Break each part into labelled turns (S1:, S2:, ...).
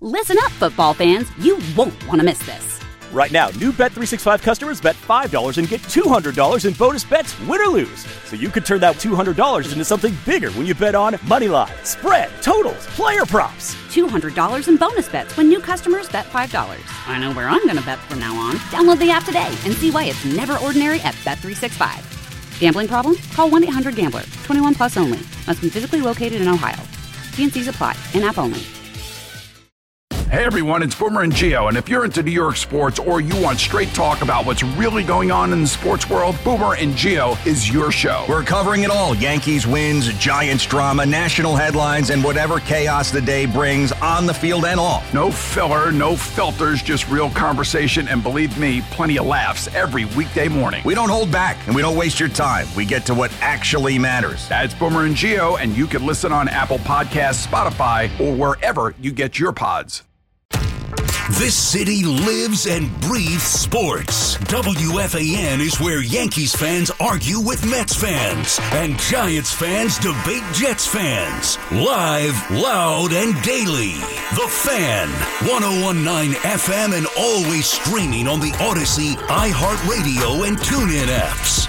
S1: Listen up, football fans. You won't want to miss this.
S2: Right now, new Bet365 customers bet $5 and get $200 in bonus bets, win or lose. So you could turn that $200 into something bigger when you bet on money line, spread, totals, player props.
S1: $200 in bonus bets when new customers bet $5. I know where I'm going to bet from now on. Download the app today and see why it's never ordinary at Bet365. Gambling problem? Call 1-800-GAMBLER. 21 plus only. Must be physically located in Ohio. T&Cs apply. In-app only.
S3: Hey everyone, it's Boomer and Gio, and if you're into New York sports or you want straight talk about what's really going on in the sports world, Boomer and Gio is your show.
S4: We're covering it all. Yankees wins, Giants drama, national headlines, and whatever chaos the day brings on the field and off.
S3: No filler, no filters, just real conversation, and believe me, plenty of laughs every weekday morning.
S4: We don't hold back, and we don't waste your time. We get to what actually matters.
S3: That's Boomer and Gio, and you can listen on Apple Podcasts, Spotify, or wherever you get your pods.
S5: This city lives and breathes sports. WFAN is where Yankees fans argue with Mets fans and Giants fans debate Jets fans. Live, loud, and daily. The Fan, 101.9 FM, and always streaming on the Odyssey, iHeartRadio, and TuneIn apps.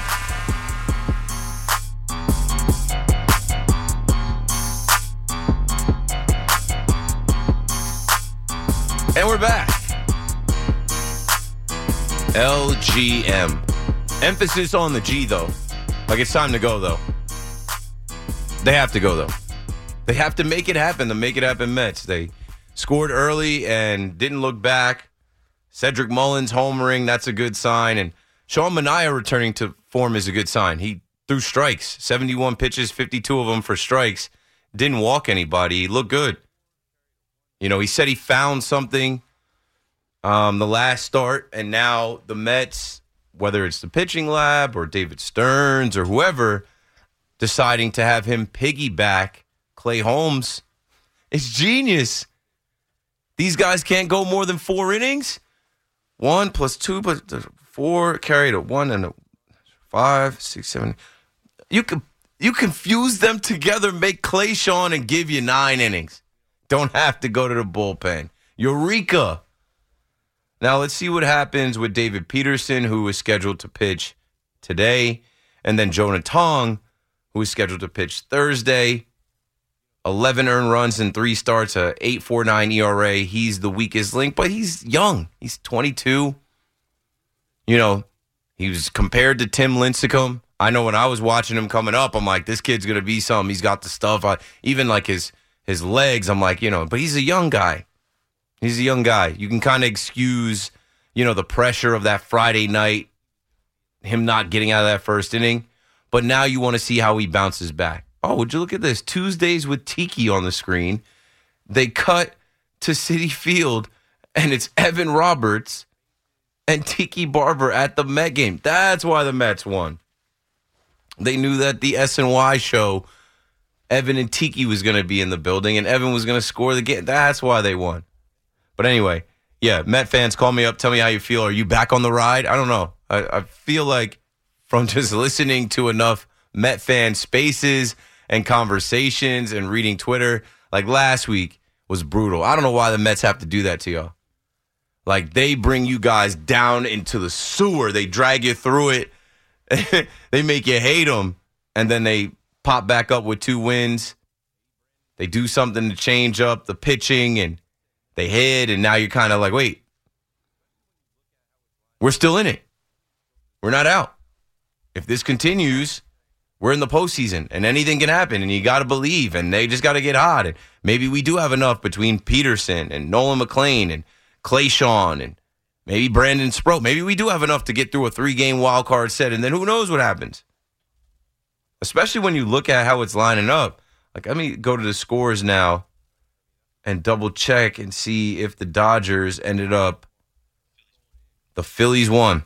S6: And we're back. LGM. Emphasis on the G, though. Like, it's time to go, though. They have to go, though. They have to make it happen. The Make It Happen Mets. They scored early and didn't look back. Cedric Mullins homering, that's a good sign. And Sean Manaea returning to form is a good sign. He threw strikes. 71 pitches, 52 of them for strikes. Didn't walk anybody. He looked good. You know, he said he found something the last start, and now the Mets, whether it's the pitching lab or David Stearns or whoever, deciding to have him piggyback Clay Holmes. It's genius. These guys can't go more than 4 innings. 1 + 2 + 4, carry to 1 and 5, 6, 7. You confuse them together, make Clay Shawn, and give you 9 innings. Don't have to go to the bullpen. Eureka! Now let's see what happens with David Peterson, who is scheduled to pitch today, and then Jonah Tong, who is scheduled to pitch Thursday. 11 earned runs in 3 starts, a 8.49 ERA. He's the weakest link, but he's young. He's 22. You know, he was compared to Tim Lincecum. I know when I was watching him coming up, I'm like, this kid's going to be something. He's got the stuff. Even like his legs, I'm like, but he's a young guy. He's a young guy. You can kind of excuse, the pressure of that Friday night, him not getting out of that first inning. But now you want to see how he bounces back. Oh, would you look at this? Tuesdays with Tiki on the screen. They cut to Citi Field, and it's Evan Roberts and Tiki Barber at the Met game. That's why the Mets won. They knew that the SNY show, Evan and Tiki was going to be in the building, and Evan was going to score the game. That's why they won. But anyway, yeah, Met fans, call me up. Tell me how you feel. Are you back on the ride? I don't know. I feel like from just listening to enough Met fan spaces and conversations and reading Twitter, like last week was brutal. I don't know why the Mets have to do that to y'all. Like, they bring you guys down into the sewer. They drag you through it. They make you hate them. And then they pop back up with 2 wins. They do something to change up the pitching, and they hit, and now you're kind of like, wait, we're still in it. We're not out. If this continues, we're in the postseason, and anything can happen, and you got to believe, and they just got to get hot. And maybe we do have enough between Peterson and Nolan McLean and Clay Shawn and maybe Brandon Sproat. Maybe we do have enough to get through a 3-game wild card set, and then who knows what happens. Especially when you look at how it's lining up. Like, let me go to the scores now and double check and see if the Dodgers ended up. The Phillies won.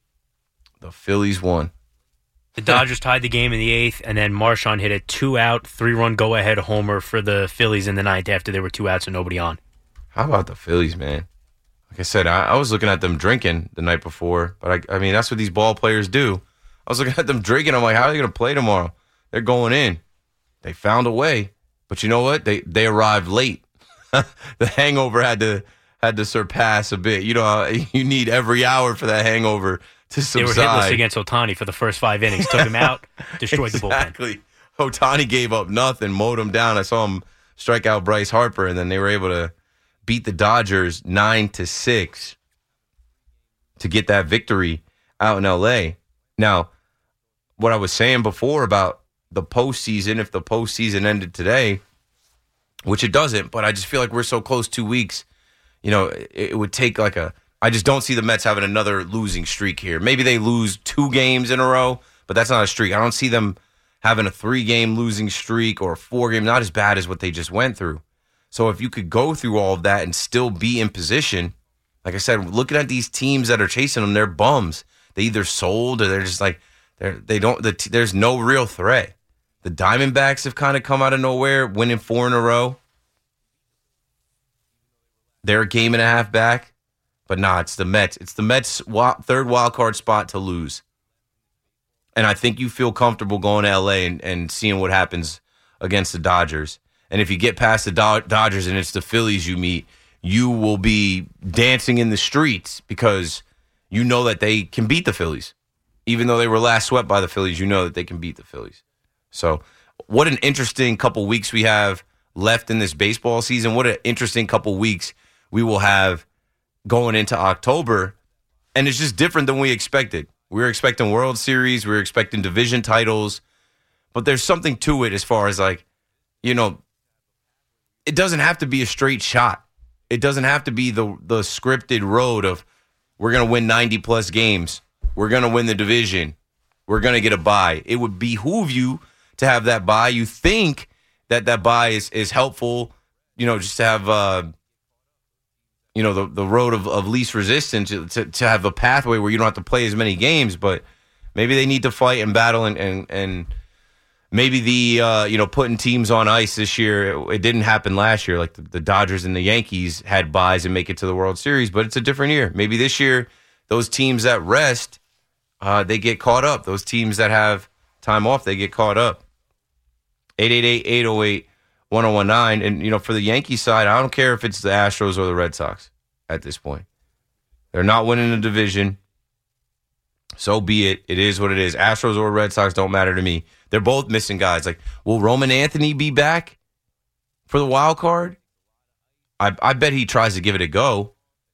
S7: The Dodgers tied the game in the 8th, and then Marchand hit a 2-out, 3-run go-ahead homer for the Phillies in the 9th after there were 2 outs and nobody on.
S6: How about the Phillies, man? Like I said, I was looking at them drinking the night before, but I mean, that's what these ball players do. I was looking at them drinking. I'm like, how are they going to play tomorrow? They're going in. They found a way. But you know what? They arrived late. the hangover had to surpass a bit. You know, you need every hour for that hangover to subside.
S7: They were hitless against Ohtani for the first 5 innings. Took him out, destroyed the bullpen.
S6: Exactly. Ohtani gave up nothing, mowed him down. I saw him strike out Bryce Harper, and then they were able to beat the Dodgers 9-6 to get that victory out in L.A. Now, what I was saying before about the postseason, if the postseason ended today, which it doesn't, but I just feel like we're so close 2 weeks, you know, it would take like I just don't see the Mets having another losing streak here. Maybe they lose 2 games in a row, but that's not a streak. I don't see them having a 3-game losing streak or a 4-game, not as bad as what they just went through. So if you could go through all of that and still be in position, like I said, looking at these teams that are chasing them, they're bums. They either sold or they're just like, there's no real threat. The Diamondbacks have kind of come out of nowhere, winning 4 in a row. They're a game and a half back. But nah, it's the Mets. It's the Mets' third wild card spot to lose. And I think you feel comfortable going to L.A. and seeing what happens against the Dodgers. And if you get past the Dodgers and it's the Phillies you meet, you will be dancing in the streets because you know that they can beat the Phillies. Even though they were last swept by the Phillies, you know that they can beat the Phillies. So what an interesting couple weeks we have left in this baseball season. What an interesting couple weeks we will have going into October. And it's just different than we expected. We were expecting World Series. We were expecting division titles. But there's something to it as far as like, you know, it doesn't have to be a straight shot. It doesn't have to be the scripted road of we're going to win 90-plus games. We're going to win the division. We're going to get a bye. It would behoove you to have that bye. You think that bye is helpful, you know, just to have, you know, the road of least resistance, to have a pathway where you don't have to play as many games. But maybe they need to fight and battle, and maybe the, you know, putting teams on ice this year, it didn't happen last year. Like the Dodgers and the Yankees had byes and make it to the World Series, but it's a different year. Maybe this year, those teams that rest, they get caught up. Those teams that have time off, they get caught up. 888-808-1019. And, you know, for the Yankee side, I don't care if it's the Astros or the Red Sox at this point. They're not winning the division. So be it. It is what it is. Astros or Red Sox don't matter to me. They're both missing guys. Like, will Roman Anthony be back for the wild card? I bet he tries to give it a go.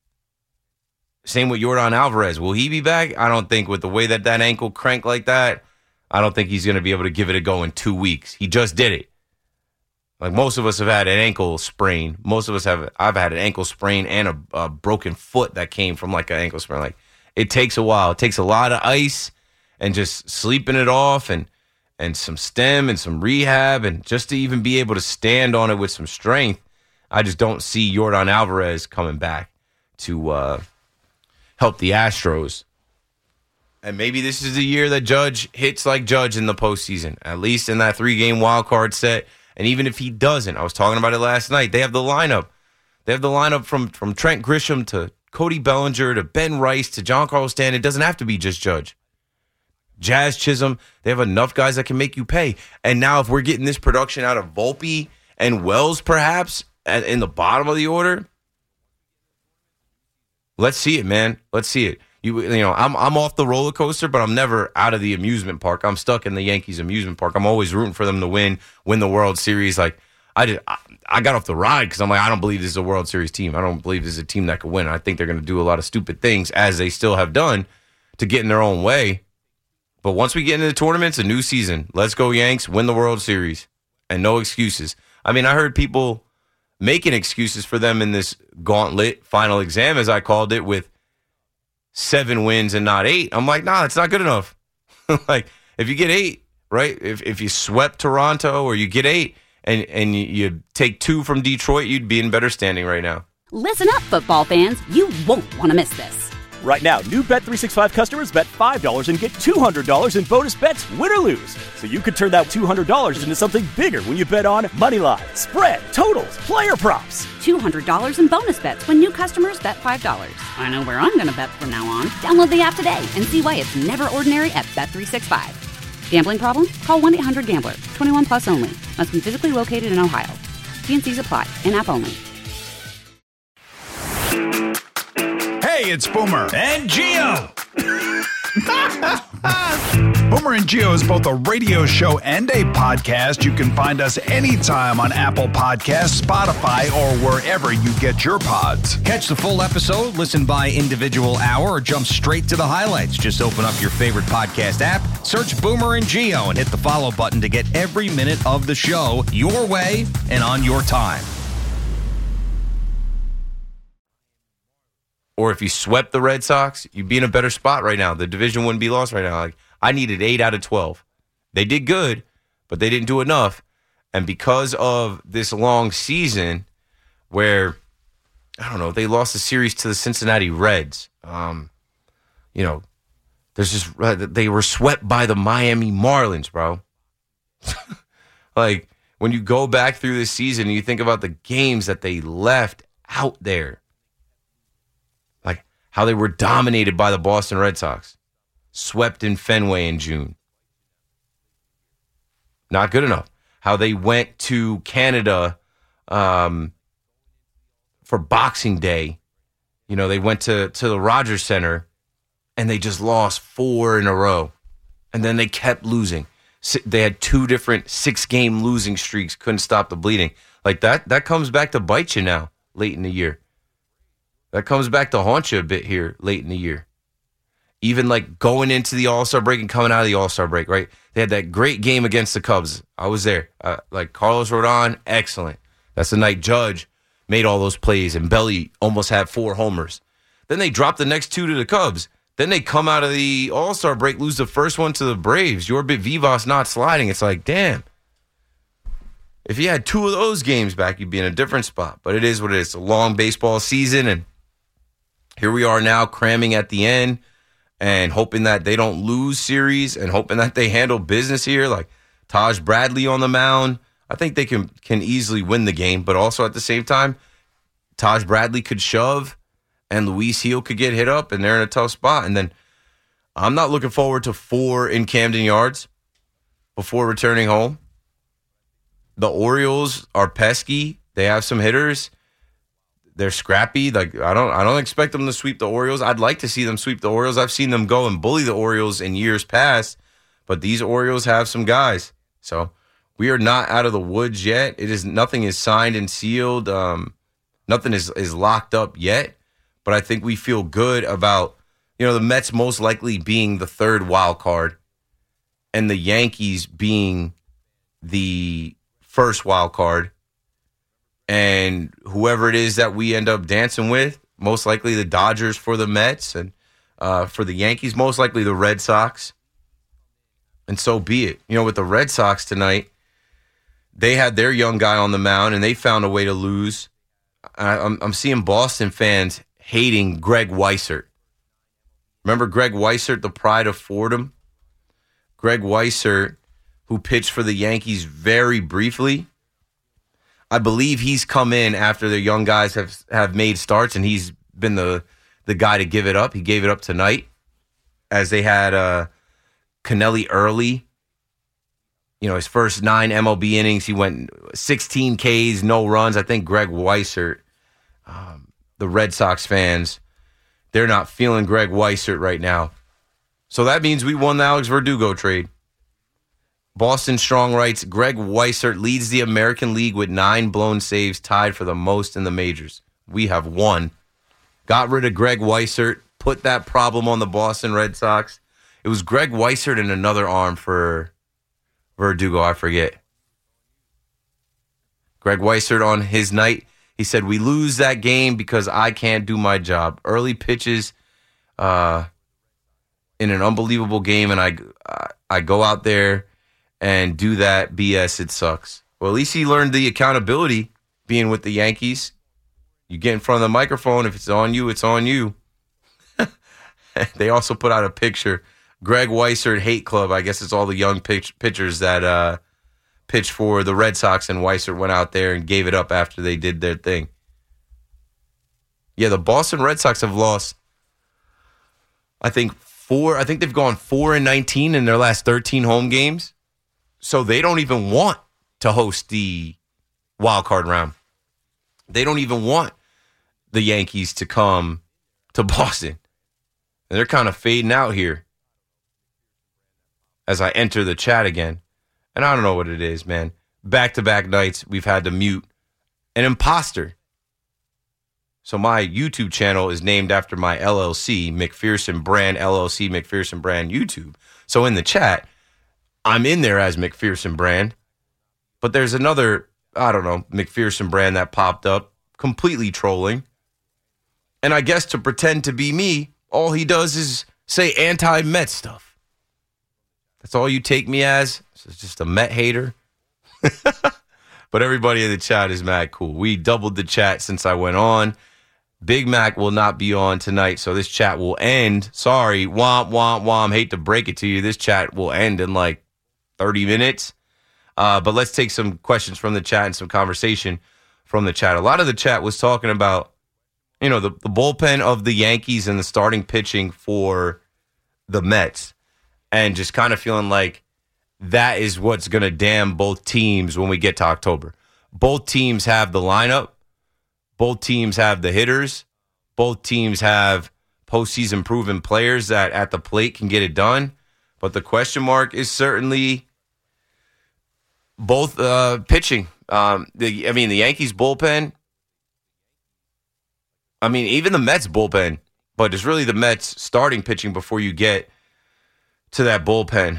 S6: Same with Yordan Alvarez. Will he be back? I don't think with the way that ankle cranked like that, I don't think he's going to be able to give it a go in 2 weeks. He just did it. Like most of us have had an ankle sprain. I've had an ankle sprain and a broken foot that came from like an ankle sprain. Like it takes a while. It takes a lot of ice and just sleeping it off and some stem and some rehab and just to even be able to stand on it with some strength. I just don't see Yordan Alvarez coming back to help the Astros. And maybe this is the year that Judge hits like Judge in the postseason, at least in that 3-game wild card set. And even if he doesn't, I was talking about it last night, they have the lineup. They have the lineup from Trent Grisham to Cody Bellinger to Ben Rice to Giancarlo Stanton. It doesn't have to be just Judge. Jazz Chisholm, they have enough guys that can make you pay. And now if we're getting this production out of Volpe and Wells perhaps in the bottom of the order, let's see it, man. Let's see it. You know, I'm off the roller coaster, but I'm never out of the amusement park. I'm stuck in the Yankees amusement park. I'm always rooting for them to win the World Series. Like I got off the ride because I'm like, I don't believe this is a World Series team. I don't believe this is a team that could win. I think they're going to do a lot of stupid things, as they still have done, to get in their own way. But once we get into the tournaments, a new season, let's go Yanks, win the World Series, and no excuses. I mean, I heard people making excuses for them in this gauntlet final exam, as I called it, with 7 wins and not 8. I'm like, nah, that's not good enough. Like, if you get 8, right? If you swept Toronto or you get 8 and you take 2 from Detroit, you'd be in better standing right now.
S1: Listen up, football fans. You won't want to miss this.
S2: Right now, new Bet365 customers bet $5 and get $200 in bonus bets, win or lose. So you could turn that $200 into something bigger when you bet on moneyline, spread, totals, player props.
S1: $200 in bonus bets when new customers bet $5. I know where I'm going to bet from now on. Download the app today and see why it's never ordinary at Bet365. Gambling problem? Call 1-800-GAMBLER. 21 plus only. Must be physically located in Ohio. T&Cs apply. In-app only.
S3: Hey, it's Boomer.
S4: And Gio.
S3: Boomer and Gio is both a radio show and a podcast. You can find us anytime on Apple Podcasts, Spotify, or wherever you get your pods.
S4: Catch the full episode, listen by individual hour, or jump straight to the highlights. Just open up your favorite podcast app, search Boomer and Gio, and hit the follow button to get every minute of the show your way and on your time.
S6: Or if you swept the Red Sox, you'd be in a better spot right now. The division wouldn't be lost right now. Like, I needed 8 out of 12. They did good, but they didn't do enough. And because of this long season where, I don't know, they lost the series to the Cincinnati Reds. There's just, they were swept by the Miami Marlins, bro. Like, when you go back through this season and you think about the games that they left out there, like how they were dominated by the Boston Red Sox, swept in Fenway in June. Not good enough. How they went to Canada for Boxing Day. You know, they went to the Rogers Center and they just lost 4 in a row. And then they kept losing. They had 2 different 6-game losing streaks, couldn't stop the bleeding. Like that comes back to bite you now, late in the year. That comes back to haunt you a bit here, late in the year. Even like going into the All-Star break and coming out of the All-Star break, right? They had that great game against the Cubs. I was there. Like Carlos Rodon, excellent. That's the night Judge made all those plays and Belly almost had 4 homers. Then they dropped the next 2 to the Cubs. Then they come out of the All-Star break, lose the first one to the Braves. Yorbit Vivas not sliding. It's like, damn. If you had 2 of those games back, you'd be in a different spot. But it is what it is. It's a long baseball season, and here we are now cramming at the end and hoping that they don't lose series and hoping that they handle business here. Like Taj Bradley on the mound, I think they can easily win the game. But also at the same time, Taj Bradley could shove and Luis Gil could get hit up and they're in a tough spot. And then I'm not looking forward to 4 in Camden Yards before returning home. The Orioles are pesky. They have some hitters. They're scrappy. Like I don't expect them to sweep the Orioles. I'd like to see them sweep the Orioles. I've seen them go and bully the Orioles in years past, but these Orioles have some guys. So we are not out of the woods yet. Nothing is signed and sealed. Nothing is locked up yet. But I think we feel good about, the Mets most likely being the 3rd wild card and the Yankees being the 1st wild card. And whoever it is that we end up dancing with, most likely the Dodgers for the Mets, and for the Yankees, most likely the Red Sox. And so be it. With the Red Sox tonight, they had their young guy on the mound, and they found a way to lose. I'm seeing Boston fans hating Greg Weissert. Remember Greg Weissert, the pride of Fordham? Greg Weissert, who pitched for the Yankees very briefly. I believe he's come in after their young guys have made starts, and he's been the guy to give it up. He gave it up tonight as they had Kennelly early. His first 9 MLB innings, he went 16 Ks, no runs. I think Greg Weissert, the Red Sox fans, they're not feeling Greg Weissert right now. So that means we won the Alex Verdugo trade. Boston Strong writes, Greg Weissert leads the American League with 9 blown saves, tied for the most in the majors. We have won. Got rid of Greg Weissert, put that problem on the Boston Red Sox. It was Greg Weissert and another arm for Verdugo, I forget. Greg Weissert on his night, he said, we lose that game because I can't do my job. Early pitches in an unbelievable game, and I go out there and do that BS. It sucks. Well, at least he learned the accountability being with the Yankees. You get in front of the microphone. If it's on you, it's on you. They also put out a picture. Greg Weissert Hate Club. I guess it's all the young pitchers that pitched for the Red Sox, and Weissert went out there and gave it up after they did their thing. Yeah, the Boston Red Sox have lost, I think they've gone 4-19 in their last 13 home games. So they don't even want to host the wild card round. They don't even want the Yankees to come to Boston. And they're kind of fading out here as I enter the chat again. And I don't know what it is, man. Back-to-back nights, we've had to mute an imposter. So my YouTube channel is named after my LLC, McPherson Brand LLC, McPherson Brand YouTube. So in the chat, I'm in there as McPherson Brand. But there's another, I don't know, McPherson Brand that popped up, completely trolling. And I guess to pretend to be me, all he does is say anti-Met stuff. That's all you take me as? It's just a Met hater. But everybody in the chat is mad cool. We doubled the chat since I went on. Big Mac will not be on tonight, so this chat will end. Sorry, womp, womp, womp. Hate to break it to you. This chat will end in like 30 minutes. But let's take some questions from the chat and some conversation from the chat. A lot of the chat was talking about, you know, the bullpen of the Yankees and the starting pitching for the Mets, and just kind of feeling like that is what's going to damn both teams when we get to October. Both teams have the lineup. Both teams have the hitters. Both teams have postseason proven players that at the plate can get it done. But the question mark is certainly both pitching. The Yankees bullpen. I mean, even the Mets bullpen. But it's really the Mets starting pitching before you get to that bullpen.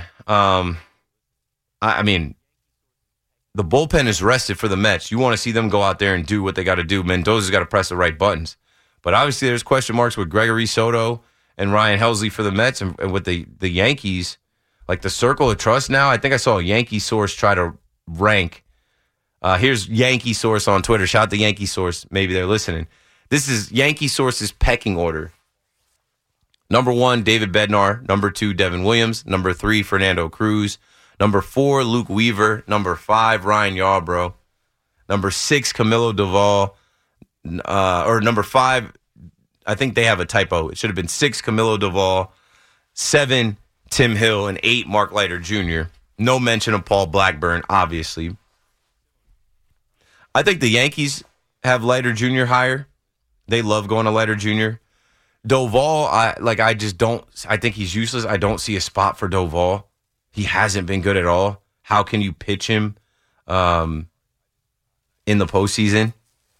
S6: I mean, the bullpen is rested for the Mets. You want to see them go out there and do what they got to do. Mendoza's got to press the right buttons. But obviously there's question marks with Gregory Soto and Ryan Helsley for the Mets, and with the Yankees. Like the circle of trust now, I think I saw a Yankee source try to rank. Here's Yankee source on Twitter. Shout out to Yankee source. Maybe they're listening. This is Yankee source's pecking order. Number 1, David Bednar. Number 2, Devin Williams. Number 3, Fernando Cruz. Number 4, Luke Weaver. Number 5, Ryan Yarbrough. Number 6, Camilo Doval. Or number 5, I think they have a typo. It should have been 6, Camilo Doval. 7, Tim Hill. And 8, Mark Leiter Jr. No mention of Paul Blackburn, obviously. I think the Yankees have Leiter Jr. higher. They love going to Leiter Jr. Doval, I think he's useless. I don't see a spot for Doval. He hasn't been good at all. How can you pitch him in the postseason?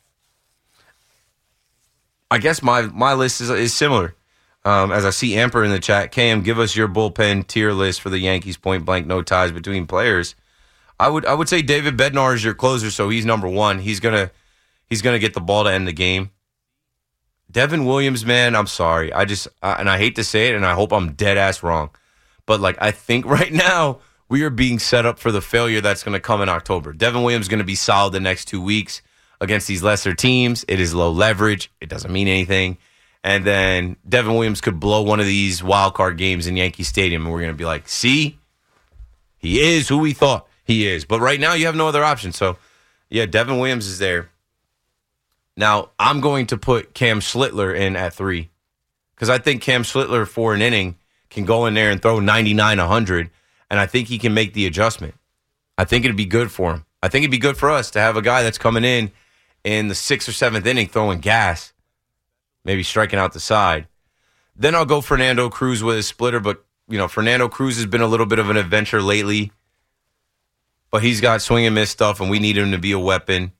S6: I guess my list is similar. As I see Amper in the chat, Cam, give us your bullpen tier list for the Yankees, point blank, no ties between players. I would say David Bednar is your closer, so he's number 1. He's gonna get the ball to end the game. Devin Williams, man, I'm sorry. And I hate to say it, and I hope I'm dead ass wrong. But I think right now we are being set up for the failure that's going to come in October. Devin Williams is going to be solid the next 2 weeks against these lesser teams. It is low leverage. It doesn't mean anything. And then Devin Williams could blow one of these wild card games in Yankee Stadium, and we're going to be like, see, he is who we thought he is. But right now you have no other option. So, yeah, Devin Williams is there. Now, I'm going to put Cam Schlittler in at 3 because I think Cam Schlittler for an inning can go in there and throw 99, 100, and I think he can make the adjustment. I think it'd be good for him. I think it'd be good for us to have a guy that's coming in the 6th or 7th inning throwing gas, maybe striking out the side. Then I'll go Fernando Cruz with his splitter, but Fernando Cruz has been a little bit of an adventure lately, but he's got swing and miss stuff, and we need him to be a weapon.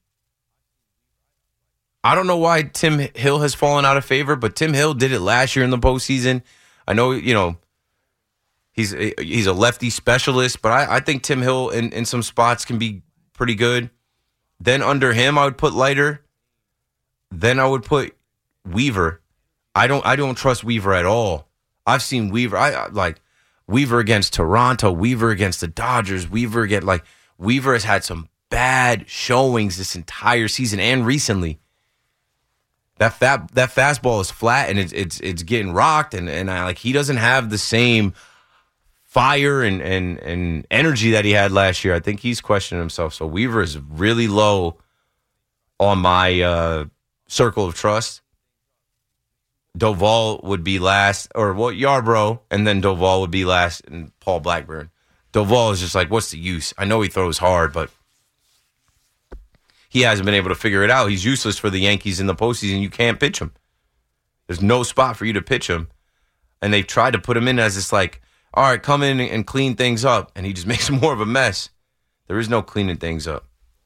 S6: I don't know why Tim Hill has fallen out of favor, but Tim Hill did it last year in the postseason. I know, he's a lefty specialist, but I think Tim Hill in some spots can be pretty good. Then under him, I would put Leiter. Then I would put Weaver. I don't trust Weaver at all. I've seen Weaver. I like Weaver against Toronto, Weaver against the Dodgers, Weaver has had some bad showings this entire season and recently. That fastball is flat and it's getting rocked and he doesn't have the same fire and energy that he had last year. I think he's questioning himself. So Weaver is really low on my circle of trust. Doval would be last, Yarbrough, and then Doval would be last, and Paul Blackburn. Doval is just what's the use? I know he throws hard, but he hasn't been able to figure it out. He's useless for the Yankees in the postseason. You can't pitch him. There's no spot for you to pitch him. And they've tried to put him in as this like, all right, come in and clean things up. And he just makes more of a mess. There is no cleaning things up.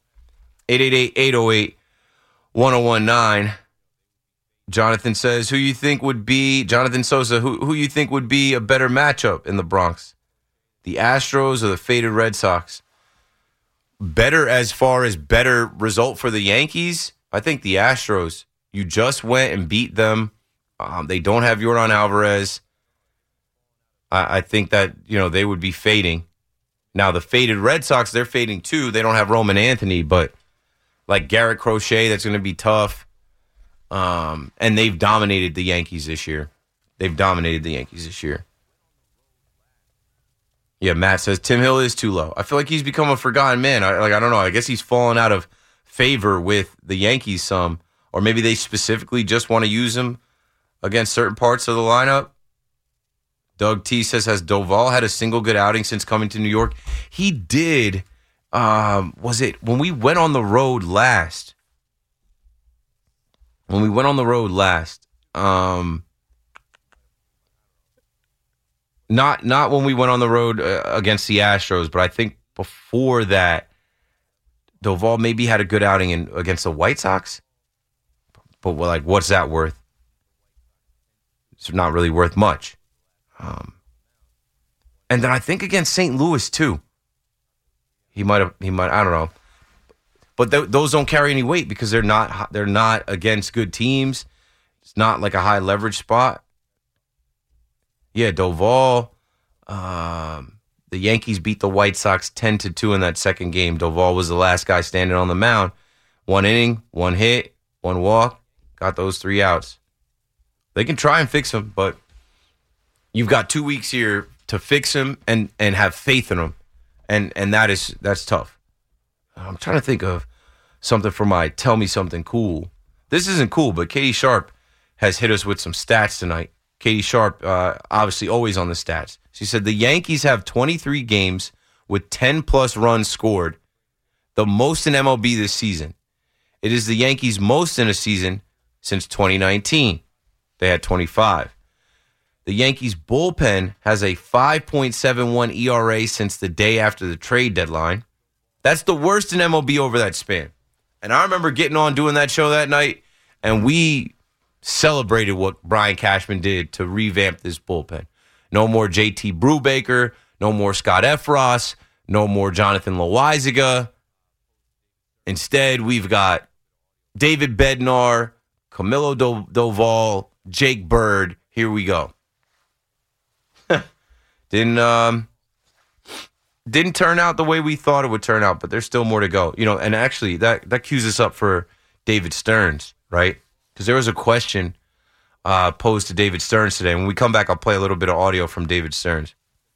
S6: 888-808-1019. Jonathan says, Jonathan Sosa, who you think would be a better matchup in the Bronx? The Astros or the faded Red Sox? Better as far as better result for the Yankees? I think the Astros. You just went and beat them. They don't have Yordan Alvarez. I think that, they would be fading. Now, the faded Red Sox, they're fading too. They don't have Roman Anthony, but like Garrett Crochet, that's going to be tough. And they've dominated the Yankees this year. Yeah, Matt says Tim Hill is too low. I feel like he's become a forgotten man. I don't know. I guess he's fallen out of favor with the Yankees some, or maybe they specifically just want to use him against certain parts of the lineup. Doug T says, has Doval had a single good outing since coming to New York? He did. Was it when we went on the road last? Not when we went on the road against the Astros, but I think before that, Doval maybe had a good outing against the White Sox. But what's that worth? It's not really worth much. And then I think against St. Louis too. He might. I don't know. But those don't carry any weight because they're not against good teams. It's not like a high leverage spot. Yeah, Doval. The Yankees beat the White Sox 10-2 in that second game. Doval was the last guy standing on the mound. 1 inning, 1 hit, 1 walk. Got those 3 outs. They can try and fix him, but you've got 2 weeks here to fix him and have faith in him, and that's tough. I'm trying to think of something for my tell me something cool. This isn't cool, but Katie Sharp has hit us with some stats tonight. Katie Sharp, obviously always on the stats. She said the Yankees have 23 games with 10-plus runs scored, the most in MLB this season. It is the Yankees' most in a season since 2019. They had 25. The Yankees' bullpen has a 5.71 ERA since the day after the trade deadline. That's the worst in MLB over that span. And I remember getting on doing that show that night, and we celebrated what Brian Cashman did to revamp this bullpen. No more JT Brubaker, no more Scott Efros, no more Jonathan Loaizaga. Instead, we've got David Bednar, Camilo Doval, Jake Bird. Here we go. Didn't turn out the way we thought it would turn out, but there's still more to go. And actually that cues us up for David Stearns, right? Because there was a question posed to David Stearns today. When we come back, I'll play a little bit of audio from David Stearns.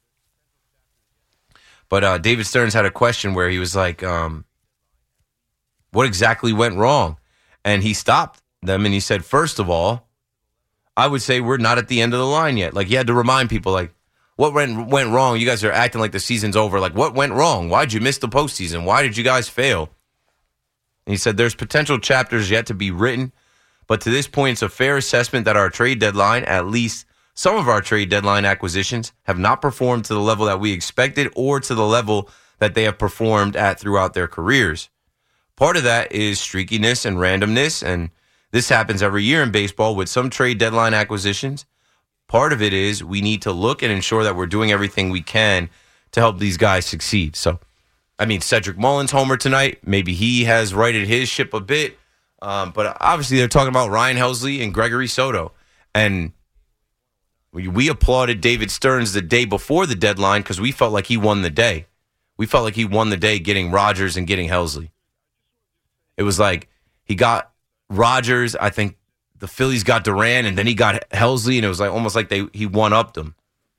S6: But David Stearns had a question where he was like, what exactly went wrong? And he stopped them and he said, first of all, I would say we're not at the end of the line yet. Like, he had to remind people, like, what went wrong? You guys are acting like the season's over. Like, what went wrong? Why'd you miss the postseason? Why did you guys fail? And he said there's potential chapters yet to be written, but to this point, it's a fair assessment that our trade deadline, at least some of our trade deadline acquisitions, have not performed to the level that we expected or to the level that they have performed at throughout their careers. Part of that is streakiness and randomness, and this happens every year in baseball with some trade deadline acquisitions. Part of it is we need to look and ensure that we're doing everything we can to help these guys succeed. So, I mean, Cedric Mullins homer tonight. Maybe he has righted his ship a bit. But obviously they're talking about Ryan Helsley and Gregory Soto. And we applauded David Stearns the day before the deadline because we felt like he won the day. We felt like he won the day getting Rogers and getting Helsley. It was like he got Rogers, I think the Phillies got Duran, and then he got Helsley, and it was like almost like he one-upped them.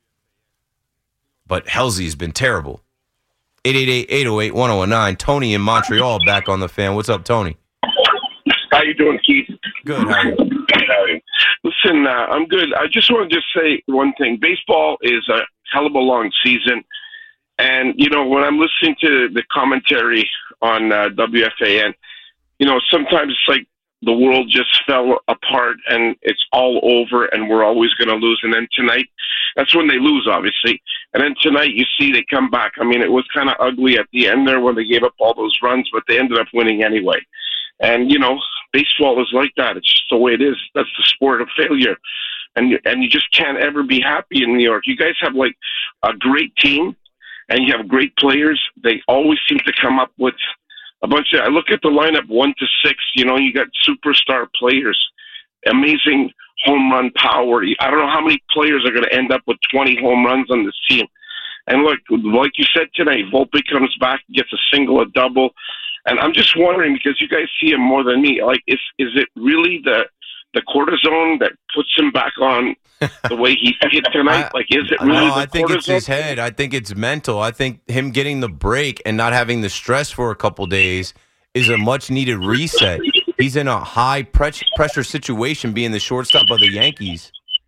S6: But Helsley has been terrible. 888-808-1019. Tony in Montreal back on the fan. What's up, Tony?
S8: How you doing, Keith?
S6: Good. How are you?
S8: Listen, I'm good. I just want to just say one thing. Baseball is a hell of a long season. And, when I'm listening to the commentary on WFAN, sometimes it's like the world just fell apart and it's all over and we're always going to lose. And then tonight, that's when they lose, obviously. And then tonight, you see they come back. I mean, it was kind of ugly at the end there when they gave up all those runs, but they ended up winning anyway. And, baseball is like that. It's just the way it is. That's the sport of failure. And you just can't ever be happy in New York. You guys have, like, a great team, and you have great players. They always seem to come up with a bunch of – I look at the lineup 1 to 6. You got superstar players, amazing home run power. I don't know how many players are going to end up with 20 home runs on this team. And look, like you said today, Volpe comes back, gets a single, a double. And I'm just wondering, because you guys see him more than me, like, is it really the cortisone that puts him back on the way he hit tonight? Is it really
S6: I think
S8: cortisone?
S6: It's his head. I think it's mental. I think him getting the break and not having the stress for a couple days is a much-needed reset. He's in a high-pressure situation being the shortstop of the Yankees.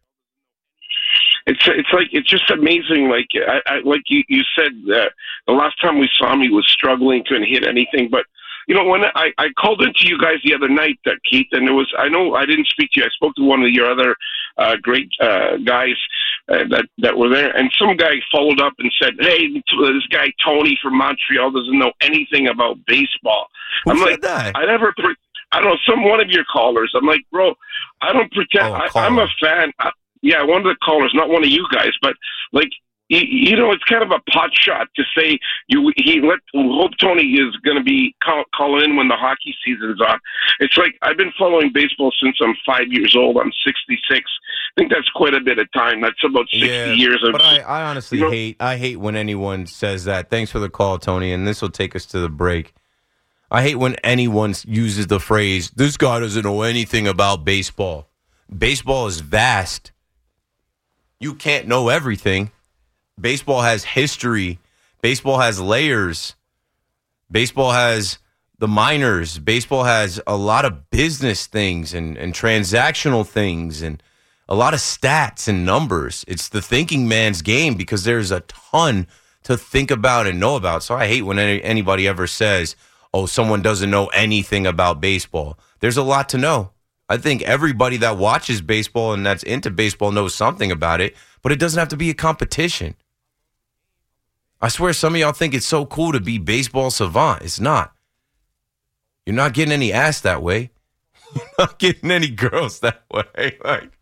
S8: It's just amazing. Like you said, the last time we saw him, he was struggling, couldn't hit anything. But when I called into you guys the other night, Keith, and I know I didn't speak to you. I spoke to one of your other great guys that were there, and some guy followed up and said, "Hey, this guy Tony from Montreal doesn't know anything about baseball."
S6: Who said that?
S8: I never. I don't know, one of your callers. I'm like, bro, I don't pretend. I'm a fan. One of the callers, not one of you guys, but it's kind of a pot shot to say hope Tony is going to be calling in when the hockey season's on. It's like I've been following baseball since I'm 5 years old. I'm 66. I think that's quite a bit of time. That's about 60 years.
S6: But I honestly hate when anyone says that. Thanks for the call, Tony, and this will take us to the break. I hate when anyone uses the phrase, "This guy doesn't know anything about baseball." Baseball is vast. You can't know everything. Baseball has history. Baseball has layers. Baseball has the minors. Baseball has a lot of business things and transactional things and a lot of stats and numbers. It's the thinking man's game because there's a ton to think about and know about. So I hate when anybody ever says, "Oh, someone doesn't know anything about baseball." There's a lot to know. I think everybody that watches baseball and that's into baseball knows something about it, but it doesn't have to be a competition. I swear some of y'all think it's so cool to be baseball savant. It's not. You're not getting any ass that way. You're not getting any girls that way.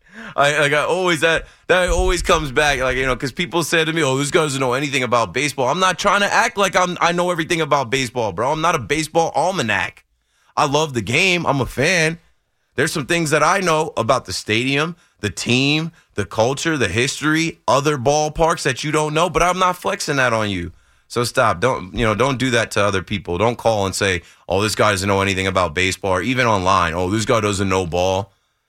S6: That always comes back, because people say to me, "Oh, this guy doesn't know anything about baseball." I'm not trying to act like I know everything about baseball, bro. I'm not a baseball almanac. I love the game. I'm a fan. There's some things that I know about the stadium, the team, the culture, the history, other ballparks that you don't know, but I'm not flexing that on you. So stop. Don't do that to other people. Don't call and say, "Oh, this guy doesn't know anything about baseball," or even online, "Oh, this guy doesn't know ball."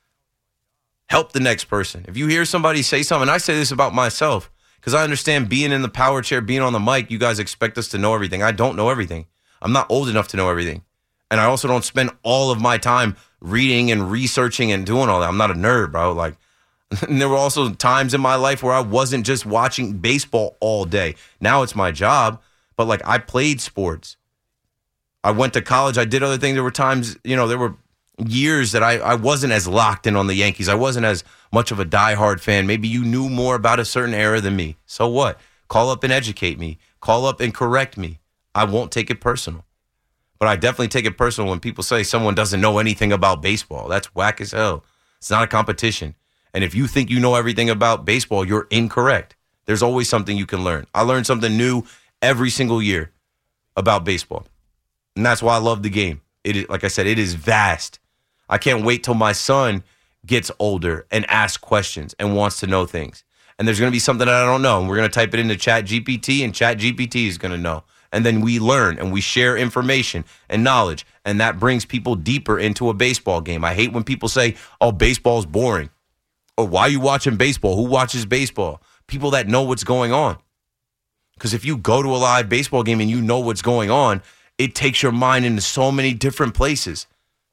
S6: Help the next person. If you hear somebody say something, I say this about myself, because I understand being in the power chair, being on the mic, you guys expect us to know everything. I don't know everything. I'm not old enough to know everything. And I also don't spend all of my time reading and researching and doing all that. I'm not a nerd, bro. And there were also times in my life where I wasn't just watching baseball all day. Now it's my job, but I played sports. I went to college. I did other things. There were times, there were years that I wasn't as locked in on the Yankees. I wasn't as much of a diehard fan. Maybe you knew more about a certain era than me. So what? Call up and educate me. Call up and correct me. I won't take it personal. But I definitely take it personal when people say someone doesn't know anything about baseball. That's whack as hell. It's not a competition. And if you think you know everything about baseball, you're incorrect. There's always something you can learn. I learn something new every single year about baseball. And that's why I love the game. It is, like I said, it is vast. I can't wait till my son gets older and asks questions and wants to know things. And there's going to be something that I don't know. And we're going to type it into ChatGPT, and ChatGPT is going to know. And then we learn and we share information and knowledge. And that brings people deeper into a baseball game. I hate when people say, "Oh, baseball's boring." Or "Why are you watching baseball? Who watches baseball?" People that know what's going on. Because if you go to a live baseball game and you know what's going on, it takes your mind into so many different places.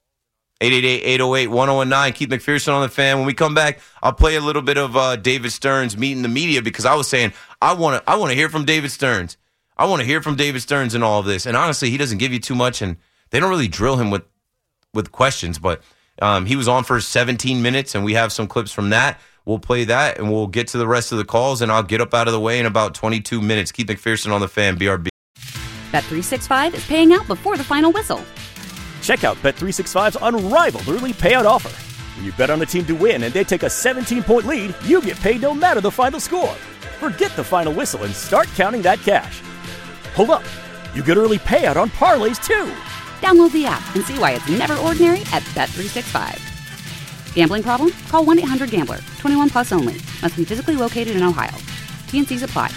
S6: 888-808-1019. Keith McPherson on the Fan. When we come back, I'll play a little bit of David Stearns meeting the media, because I was saying I want to hear from David Stearns. I want to hear from David Stearns in all of this. And honestly, he doesn't give you too much, and they don't really drill him with questions, but He was on for 17 minutes, and we have some clips from that. We'll play that, and we'll get to the rest of the calls, and I'll get up out of the way in about 22 minutes. Keith McPherson on the Fan, BRB.
S1: Bet365 is paying out before the final whistle.
S2: Check out Bet365's unrivaled early payout offer. When you bet on a team to win and they take a 17-point lead, you get paid no matter the final score. Forget the final whistle and start counting that cash. Hold up. You get early payout on parlays, too.
S1: Download the app and see why it's never ordinary at Bet365. Gambling problem? Call 1-800-GAMBLER. 21 plus only. Must be physically located in Ohio. T&Cs apply.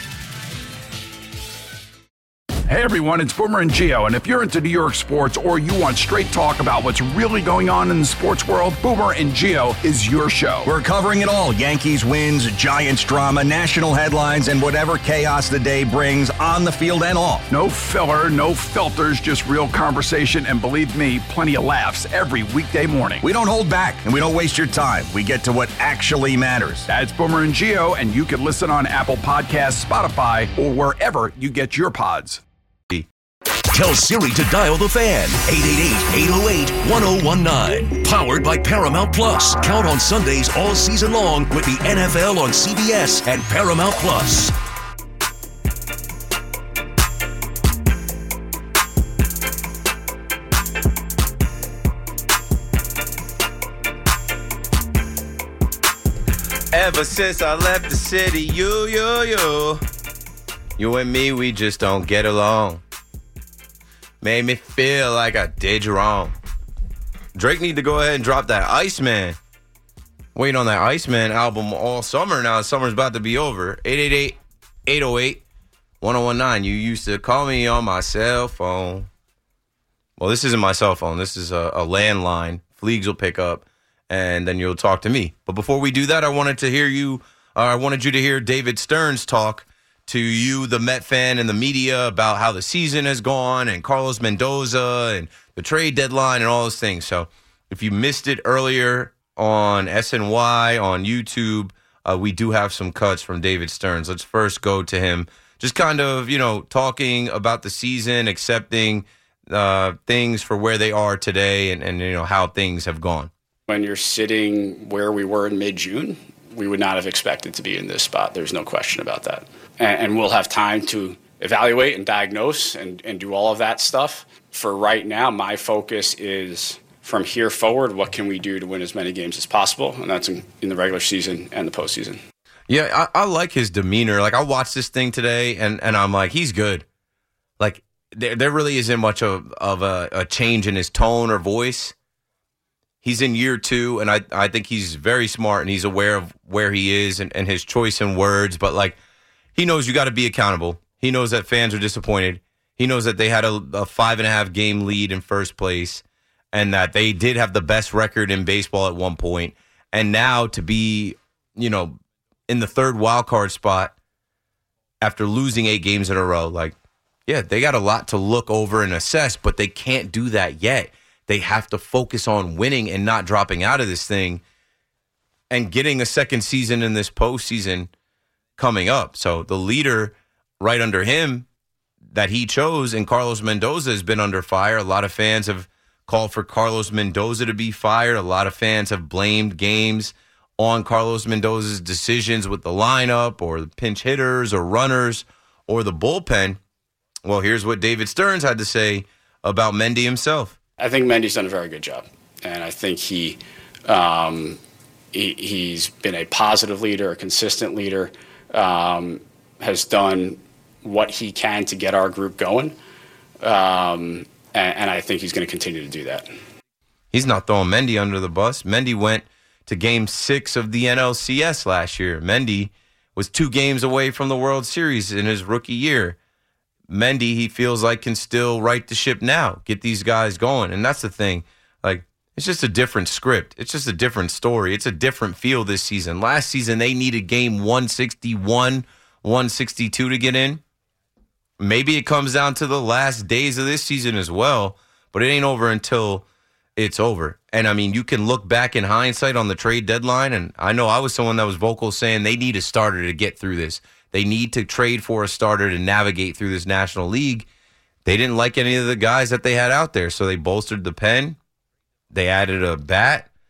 S3: Hey everyone, it's Boomer and Gio, and if you're into New York sports or you want straight talk about what's really going on in the sports world, Boomer and Gio is your show.
S4: We're covering it all. Yankees wins, Giants drama, national headlines, and whatever chaos the day brings on the field and off.
S3: No filler, no filters, just real conversation, and believe me, plenty of laughs every weekday morning.
S4: We don't hold back, and we don't waste your time. We get to what actually matters.
S3: That's Boomer and Gio, and you can listen on Apple Podcasts, Spotify, or wherever you get your pods.
S5: Tell Siri to dial the Fan. 888-808-1019. Powered by Paramount Plus. Count on Sundays all season long with the NFL on CBS and Paramount Plus.
S6: Ever since I left the city, you and me, we just don't get along. Made me feel like I did you wrong. Drake need to go ahead and drop that Iceman. Waiting on that Iceman album all summer. Now summer's about to be over. 888-808-1019. You used to call me on my cell phone. Well, this isn't my cell phone. This is a landline. Fleegs will pick up, and then you'll talk to me. But before we do that, I wanted you to hear David Stearns talk to you, the Met fan, and the media about how the season has gone and Carlos Mendoza and the trade deadline and all those things. So if you missed it earlier on SNY, on YouTube, we do have some cuts from David Stearns. Let's first go to him. Just kind of, talking about the season, accepting things for where they are today and how things have gone.
S9: When you're sitting where we were in mid-June, we would not have expected to be in this spot. There's no question about that. And we'll have time to evaluate and diagnose and do all of that stuff. For right now, my focus is from here forward, what can we do to win as many games as possible? And that's in the regular season and the postseason.
S6: Yeah, I like his demeanor. Like, I watched this thing today, and I'm like, he's good. Like, there really isn't much of a change in his tone or voice. He's in year 2, and I think he's very smart, and he's aware of where he is and his choice in words. But, like, he knows you got to be accountable. He knows that fans are disappointed. He knows that they had a 5.5 game lead in first place and that they did have the best record in baseball at one point. And now to be, in the third wild card spot after losing 8 games in a row, like, yeah, they got a lot to look over and assess, but they can't do that yet. They have to focus on winning and not dropping out of this thing and getting a second season in this postseason coming up. So the leader right under him that he chose, and Carlos Mendoza, has been under fire. A lot of fans have called for Carlos Mendoza to be fired. A lot of fans have blamed games on Carlos Mendoza's decisions with the lineup or the pinch hitters or runners or the bullpen. Well, here's what David Stearns had to say about Mendy himself.
S9: I think Mendy's done a very good job, and I think he's been a positive leader, a consistent leader, has done what he can to get our group going, and I think he's going to continue to do that.
S6: He's not throwing Mendy under the bus. Mendy went to Game 6 of the NLCS last year. Mendy was 2 games away from the World Series in his rookie year. Mendy, he feels like, can still right the ship now, get these guys going. And that's the thing. Like, it's just a different script. It's just a different story. It's a different feel this season. Last season, they needed game 161, 162 to get in. Maybe it comes down to the last days of this season as well, but it ain't over until it's over. And, I mean, you can look back in hindsight on the trade deadline, and I know I was someone that was vocal saying they need a starter to get through this. They need to trade for a starter to navigate through this National League. They didn't like any of the guys that they had out there, so they bolstered the pen. They added a bat.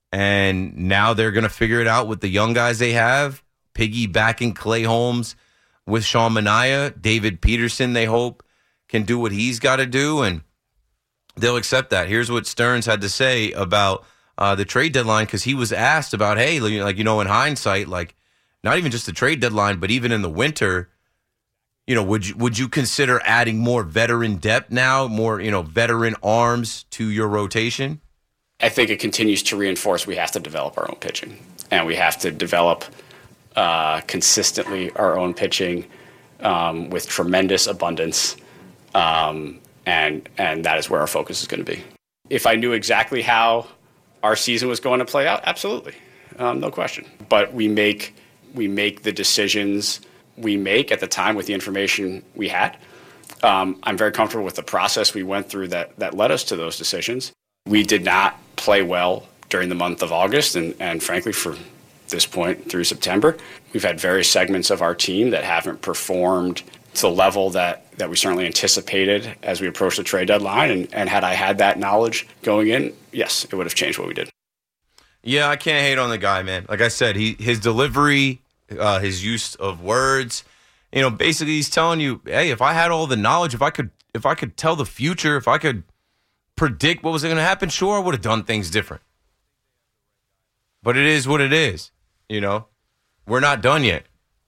S6: And now they're going to figure it out with the young guys they have, piggybacking Clay Holmes with Sean Manaea. David Peterson, they hope, can do what he's got to do, and they'll accept that. Here's what Stearns had to say about the trade deadline, because he was asked about, hey, like, in hindsight, like, not even just the trade deadline, but even in the winter, would you consider adding more veteran depth now, more, veteran arms to your rotation?
S9: I think it continues to reinforce we have to develop our own pitching, and we have to develop consistently our own pitching with tremendous abundance, and that is where our focus is going to be. If I knew exactly how our season was going to play out, absolutely, no question. But we make the decisions we make at the time with the information we had. I'm very comfortable with the process we went through that led us to those decisions. We did not play well during the month of August, and frankly, for this point through September, we've had various segments of our team that haven't performed to the level that we certainly anticipated as we approached the trade deadline. And had I had that knowledge going in, yes, it would have changed what we did.
S6: Yeah, I can't hate on the guy, man. Like I said, his delivery, his use of words, basically he's telling you, hey, if I had all the knowledge, if I could tell the future, if I could predict what was going to happen, sure, I would have done things different. But it is what it is. We're not done yet.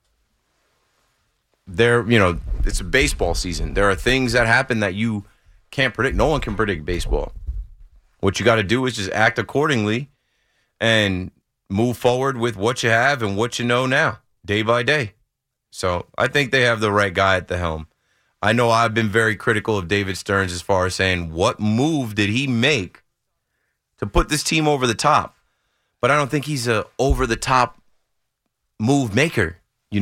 S6: It's a baseball season. There are things that happen that you can't predict. No one can predict baseball. What you got to do is just act accordingly and move forward with what you have and what you know now, day by day. So I think they have the right guy at the helm. I know I've been very critical of David Stearns as far as saying what move did he make to put this team over the top. But I don't think he's a over-the-top move maker,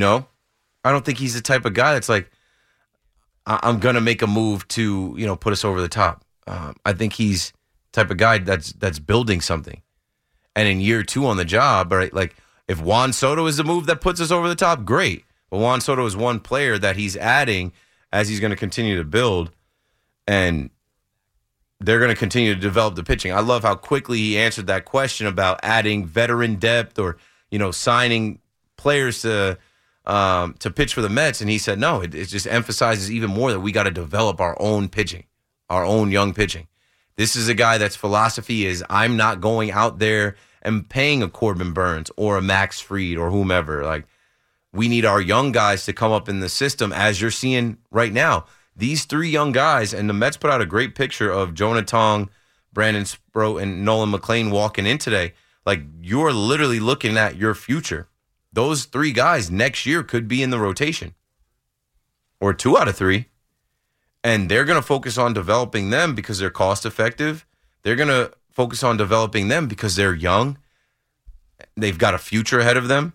S6: I don't think he's the type of guy that's like, I'm going to make a move to, put us over the top. I think he's the type of guy that's building something. And in year 2 on the job, right, like if Juan Soto is the move that puts us over the top, great. But Juan Soto is one player that he's adding as he's going to continue to build. And they're going to continue to develop the pitching. I love how quickly he answered that question about adding veteran depth or, signing players to pitch for the Mets. And he said, no, it just emphasizes even more that we got to develop our own pitching, our own young pitching. This is a guy that's philosophy is I'm not going out there and paying a Corbin Burns or a Max Fried or whomever. Like, we need our young guys to come up in the system as you're seeing right now. These 3 young guys, and the Mets put out a great picture of Jonah Tong, Brandon Sproat, and Nolan McLean walking in today. Like, you're literally looking at your future. Those 3 guys next year could be in the rotation. Or 2 out of 3. And they're going to focus on developing them because they're cost effective. They're going to focus on developing them because they're young. They've got a future ahead of them.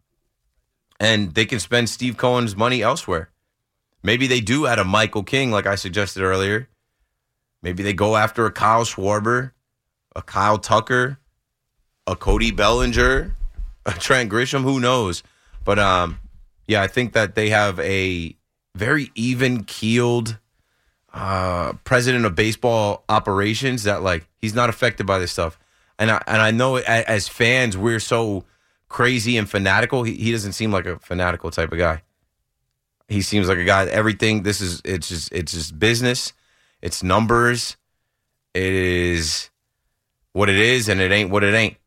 S6: And they can spend Steve Cohen's money elsewhere. Maybe they do add a Michael King, like I suggested earlier. Maybe they go after a Kyle Schwarber, a Kyle Tucker, a Cody Bellinger, a Trent Grisham, who knows? But, I think that they have a very even-keeled president of baseball operations that, like, he's not affected by this stuff. And I know as fans, we're so crazy and fanatical. He doesn't seem like a fanatical type of guy. He seems like a guy. Everything. It's just business. It's numbers. It is what it is, and it ain't what it ain't.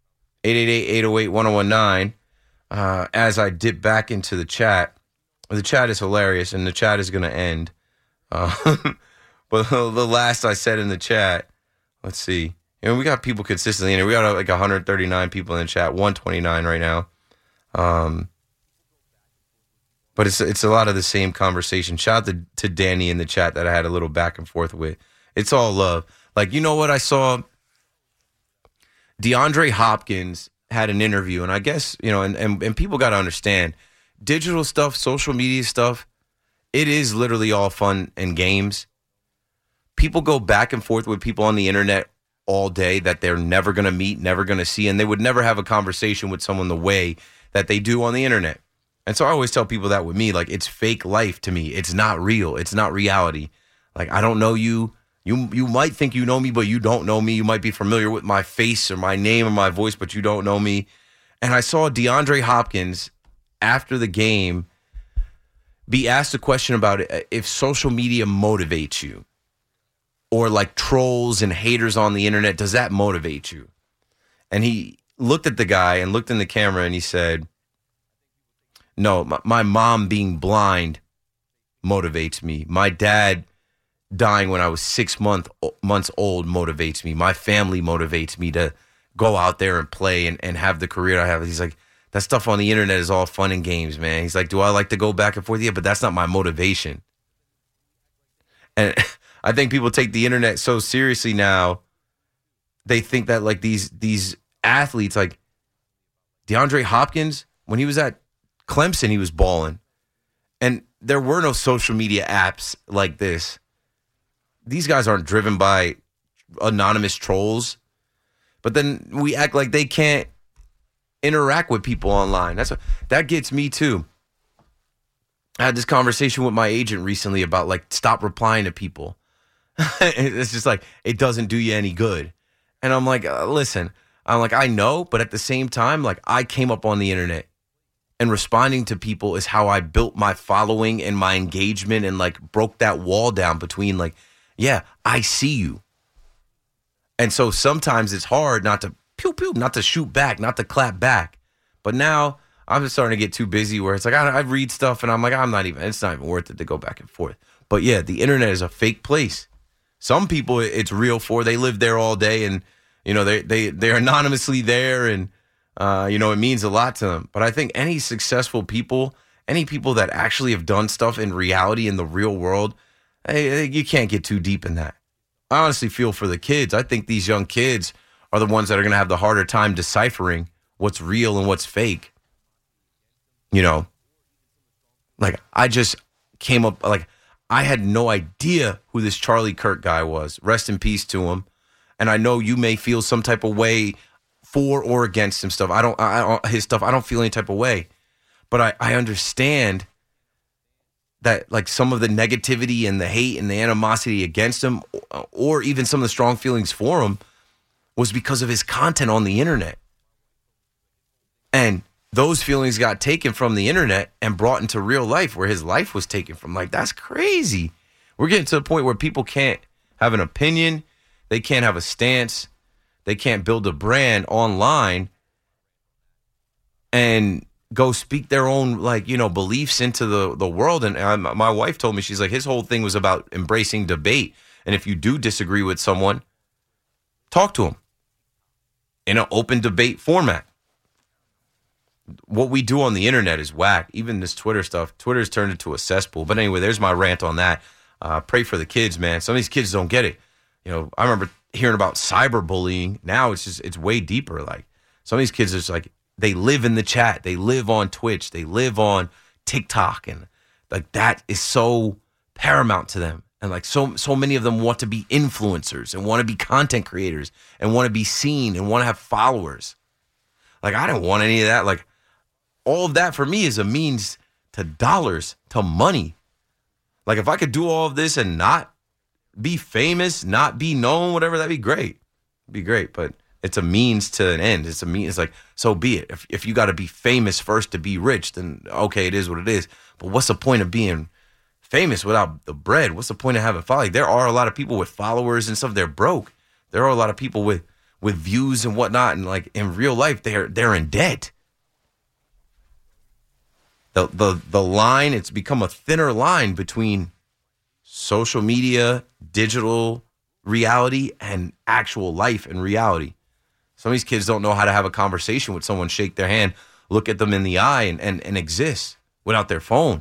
S6: 888-808-1019. As I dip back into the chat is hilarious, and the chat is going to end. But the last I said in the chat, let's see. We got people consistently in here. We got like 139 people in the chat, 129 right now. But it's a lot of the same conversation. Shout out to Danny in the chat that I had a little back and forth with. It's all love. Like, you know what I saw? DeAndre Hopkins had an interview, and I guess, and people got to understand, digital stuff, social media stuff, it is literally all fun and games. People go back and forth with people on the internet all day that they're never going to meet, never going to see, and they would never have a conversation with someone the way that they do on the internet. And so I always tell people that with me, like, it's fake life to me. It's not real. It's not reality. Like, I don't know you. You might think you know me, but you don't know me. You might be familiar with my face or my name or my voice, but you don't know me. And I saw DeAndre Hopkins after the game be asked a question about if social media motivates you, or like trolls and haters on the internet, does that motivate you? And he looked at the guy and looked in the camera and he said, no, my mom being blind motivates me. My dad dying when I was 6 months old motivates me. My family motivates me to go out there and play and have the career I have. He's like, that stuff on the internet is all fun and games, man. He's like, do I like to go back and forth? Yeah, but that's not my motivation. And I think people take the internet so seriously now. They think that like these athletes, like DeAndre Hopkins, when he was at Clemson, he was balling. And there were no social media apps like this. These guys aren't driven by anonymous trolls. But then we act like they can't interact with people online. That gets me too. I had this conversation with my agent recently about like stop replying to people. It's just like it doesn't do you any good. And I'm like, listen, I know, but at the same time, like I came up on the internet and responding to people is how I built my following and my engagement and like broke that wall down between like, yeah, I see you. And so sometimes it's hard not to pew pew, not to shoot back, not to clap back. But now I'm just starting to get too busy where it's like I read stuff and I'm like, it's not even worth it to go back and forth. But yeah, the internet is a fake place. Some people it's real for. They live there all day and, you know, they're anonymously there and, you know, it means a lot to them. But I think any successful people, any people that actually have done stuff in reality in the real world, you can't get too deep in that. I honestly feel for the kids. I think these young kids are the ones that are going to have the harder time deciphering what's real and what's fake. You know, like I just came up, like I had no idea who this Charlie Kirk guy was. Rest in peace to him. And I know you may feel some type of way for or against him stuff. I don't feel any type of way. But I understand that like some of the negativity and the hate and the animosity against him, or even some of the strong feelings for him, was because of his content on the internet. And those feelings got taken from the internet and brought into real life where his life was taken from. Like, that's crazy. We're getting to the point where people can't have an opinion. They can't have a stance. They can't build a brand online and go speak their own, like, you know, beliefs into the world. And my wife told me, she's like, his whole thing was about embracing debate. And if you do disagree with someone, talk to them in an open debate format. What we do on the internet is whack. Even this Twitter stuff, Twitter's turned into a cesspool. But anyway, there's my rant on that. Pray for the kids, man. Some of these kids don't get it. You know, I remember hearing about cyberbullying. Now it's way deeper. Like some of these kids are just like, they live in the chat. They live on Twitch. They live on TikTok. And like that is so paramount to them. And like so many of them want to be influencers and want to be content creators and want to be seen and want to have followers. Like I didn't want any of that. Like all of that for me is a means to dollars, to money. Like if I could do all of this and not be famous, not be known, whatever, that'd be great. It'd be great. But it's a means to an end. It's like, so be it. If you got to be famous first to be rich, then okay, it is what it is. But what's the point of being famous without the bread? What's the point of having following? There are a lot of people with followers and stuff. They're broke. There are a lot of people with views and whatnot. And like in real life, they're in debt. The line, it's become a thinner line between social media, digital reality, and actual life and reality. Some of these kids don't know how to have a conversation with someone, shake their hand, look at them in the eye, and exist without their phone.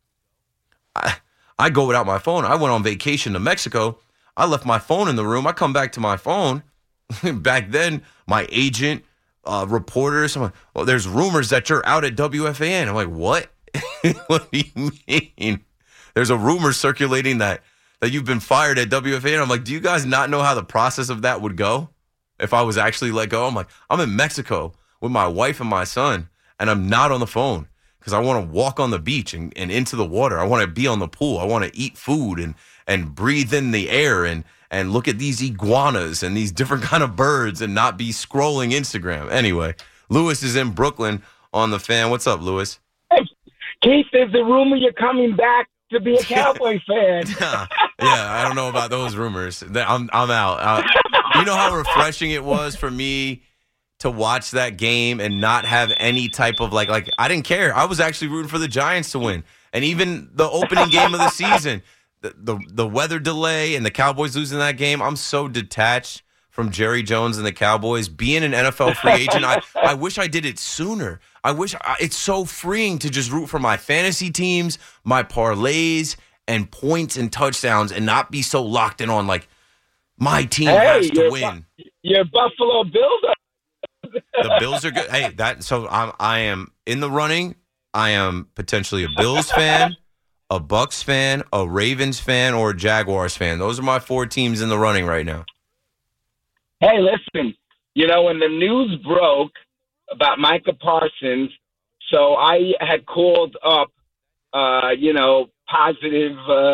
S6: I go without my phone. I went on vacation to Mexico. I left my phone in the room. I come back to my phone. Back then, my agent, reporters, I'm like, well, there's rumors that you're out at WFAN. I'm like, what? What do you mean? There's a rumor circulating that you've been fired at WFAN. I'm like, do you guys not know how the process of that would go? If I was actually let go, I'm like, I'm in Mexico with my wife and my son, and I'm not on the phone because I want to walk on the beach and into the water. I want to be on the pool. I want to eat food and breathe in the air and and look at these iguanas and these different kind of birds and not be scrolling Instagram. Anyway, Lewis is in Brooklyn on the Fan. What's up, Lewis?
S10: Hey, Keith, there's a rumor you're coming back to be a Cowboy fan.
S6: Yeah, I don't know about those rumors. I'm out. You know how refreshing it was for me to watch that game and not have any type of like I didn't care. I was actually rooting for the Giants to win. And even the opening game of the season, the weather delay and the Cowboys losing that game, I'm so detached from Jerry Jones and the Cowboys. Being an NFL free agent, I wish I did it sooner. It's so freeing to just root for my fantasy teams, my parlays, and points and touchdowns and not be so locked in on like my team has to win.
S10: You're Buffalo Bills.
S6: The Bills are good. Hey, I am in the running. I am potentially a Bills fan, a Bucks fan, a Ravens fan, or a Jaguars fan. Those are my 4 teams in the running right now.
S10: Hey, listen, when the news broke about Micah Parsons, so I had called up, positive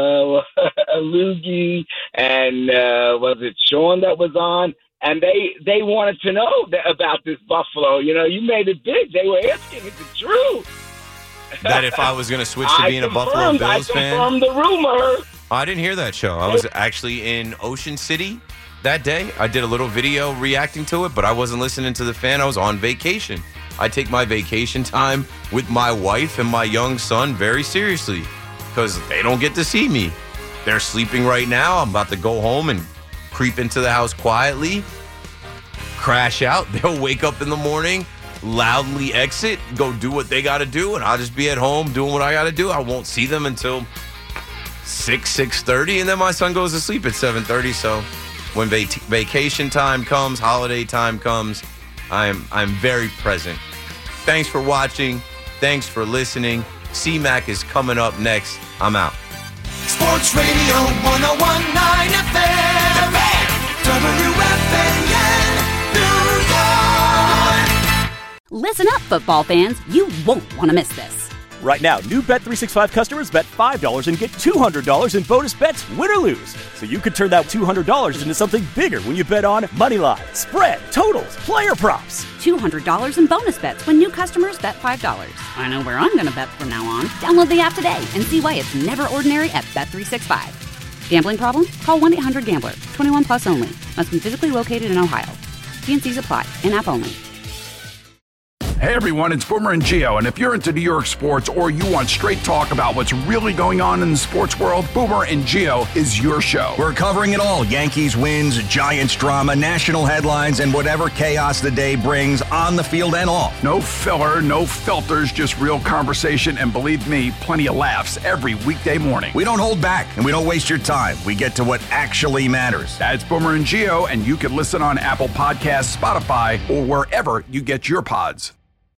S10: Loogie and was it Sean that was on? And they wanted to know about this Buffalo. You made it big. They were asking, is it true?
S6: That if I was going to switch to being a Buffalo Bills fan?
S10: I confirmed the rumor.
S6: I didn't hear that show. I was actually in Ocean City that day. I did a little video reacting to it, but I wasn't listening to the Fan. I was on vacation. I take my vacation time with my wife and my young son very seriously because they don't get to see me. They're sleeping right now. I'm about to go home and creep into the house quietly, crash out. They'll wake up in the morning, loudly exit, go do what they got to do, and I'll just be at home doing what I got to do. I won't see them until 6:30, and then my son goes to sleep at 7:30. So when vacation time comes, holiday time comes, I'm very present. Thanks for watching. Thanks for listening. C-Mac is coming up next. I'm out.
S11: Sports Radio 101.9 FM. WFAN, New York.
S1: Listen up, football fans. You won't want to miss this.
S2: Right now, new Bet365 customers bet $5 and get $200 in bonus bets, win or lose. So you could turn that $200 into something bigger when you bet on money line, spread, totals, player props.
S1: $200 in bonus bets when new customers bet $5. I know where I'm going to bet from now on. Download the app today and see why it's never ordinary at Bet365. Gambling problem? Call 1-800-GAMBLER. 21 plus only. Must be physically located in Ohio. T&Cs apply. In-app only.
S3: Hey everyone, it's Boomer and Gio, and if you're into New York sports or you want straight talk about what's really going on in the sports world, Boomer and Gio is your show.
S4: We're covering it all. Yankees wins, Giants drama, national headlines, and whatever chaos the day brings on the field and off.
S3: No filler, no filters, just real conversation, and believe me, plenty of laughs every weekday morning.
S4: We don't hold back, and we don't waste your time. We get to what actually matters.
S3: That's Boomer and Gio, and you can listen on Apple Podcasts, Spotify, or wherever you get your pods.